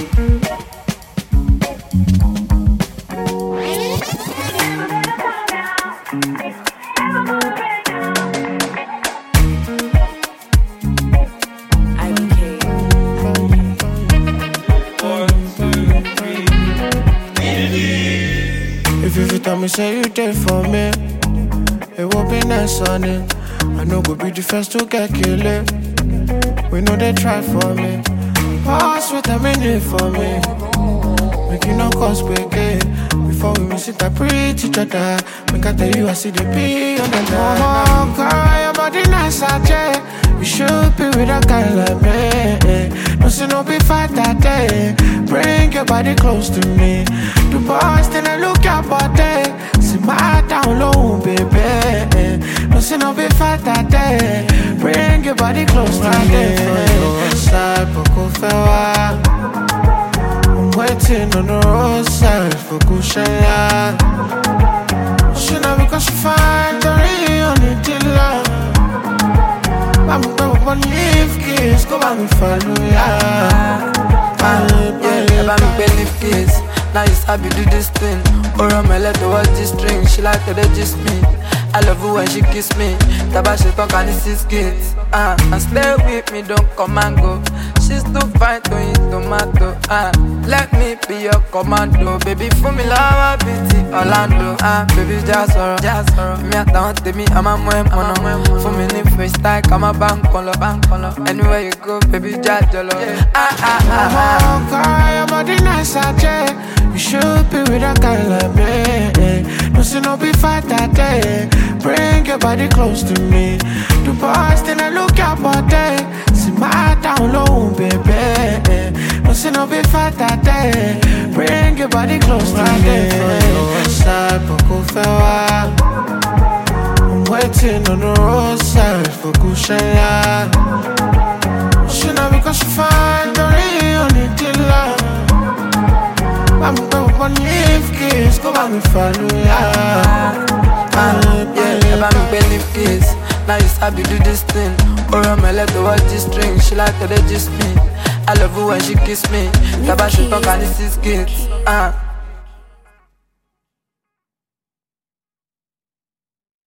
If you tell me say you did for me, it will be nice on it. I know go be the first to get killed. We know they try for me. Pass with a minute for me. Make you no cause break it. Before we miss it, I preach each other. Make I tell you I see the P on the line. Oh, girl, your body nice, I check. You should be with a guy like me. No see no be fight that day. Bring your body close to me. The boys then I look your body. See my down low, baby. No see no be fight that day. Bring your body close to me. Side poco fair. I'm waiting on the roadside for Kushaya. She know because she find the real need to love. I'm going to leave kiss, go back and follow ya. Never me belly kiss. Now you sabi do this thing. Or I'm let her watch this string. She like to just me. I love her when she kiss me. Taba she talk and this is kids. And stay with me, don't come and go. She's too fine to eat tomato. Let me be your commando. Baby, for me love beauty Orlando. Baby, just sorrow. Me at down to me, I'm a mono. For me need freestyle, come a bank color. Anywhere you go, baby, just jolo. Oh, girl, your body nice, I check. You should be with a guy like me. No see no be fight that day. Bring your body close to me. The boys then I look your body. See my down low, baby. No see no be fight that day. Bring your body close to me. Side poco fair. I'm waiting on the roadside for Kushaya. She know because she find the real need to love. I'm going to leave kiss, go back and follow ya. Never me belly kiss. Now you sabi do this thing. Or I'm let her watch this string. She like to just me. I love her when she kiss me. Taba she talk and this is kids.